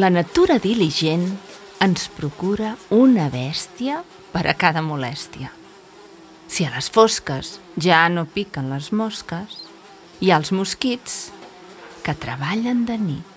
La natura diligent ens procura una bèstia per a cada molèstia. Si a les fosques ja no piquen les mosques, hi ha els mosquits que treballen de nit.